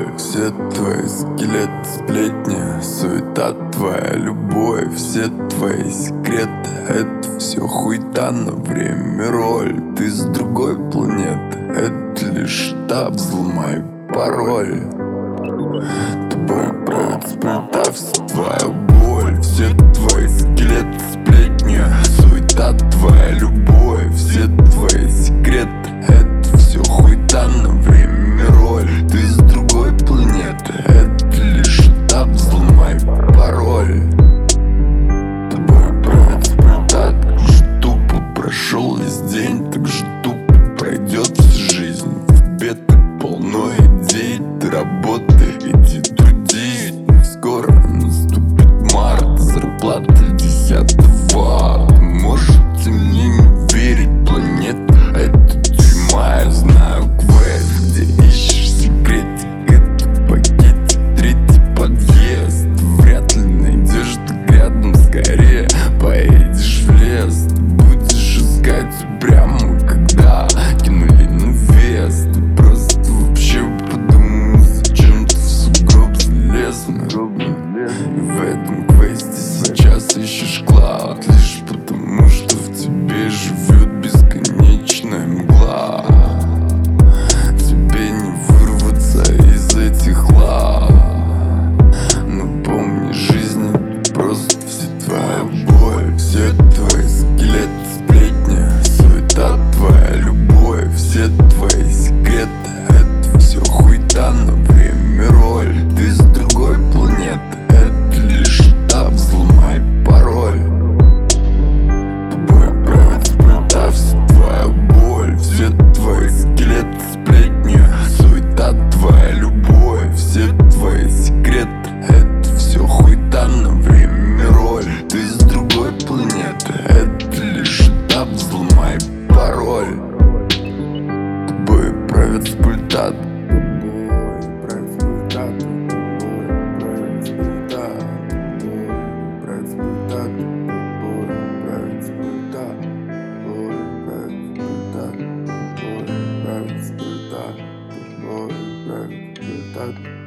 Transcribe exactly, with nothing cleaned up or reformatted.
все твои скелеты, сплетни, суета твоя любовь, все твои секреты. Это все хуета на время, роль. Ты с другой планеты, это лишь этап, взломай пароль. Тобой правит сплета, вся твоя боль, все твои скелеты, сплетни, суета твоя любовь, все твои секреты. Это все хуета на время, роль. Ты с другой планеты, это лишь этап, взломай пароль. Тобой правит сплета, так же тупо прошел весь день, так же тупо пройдет вся жизнь. В тебе ты полно идей, ты работай, иди трудись. Скоро наступит март, зарплата десятого. Ты можете мне не верить, планета — это тюрьма. Я знаю квест, где ищешь секретик, это пакетик, третий подъезд. Вряд ли найдешь ты рядом, скорее поедешь в лес. Ты будешь искать прямо, когда кинули на вес. Ты просто вообще подумай, зачем ты в сугроб залез. И в этом квесте сейчас ищешь клад, лишь потому, что в тебе живет бесконечная мгла. Тебе не вырваться из этих лав. Но помни, жизнь — это просто вся твоя боль, все твои скелеты, сплетни, суета твоя любовь, все твои секреты. Это все хуета на время, роль. Ты с другой планеты, это лишь этап, взломай пароль. Тобой правит сплета, вся твоя боль, все твои скелеты, сплетни, суета твоя любовь, все твои секреты. Это все хуета на время, роль. Ты с другой планеты, это лишь этап, взломай пароль. Тобой правит сплета, тобой правит сплета, тобой правит сплета, тобой правит сплета, тобой правит сплета, тобой правит сплета, тобой правит сплета, тобой правит сплета.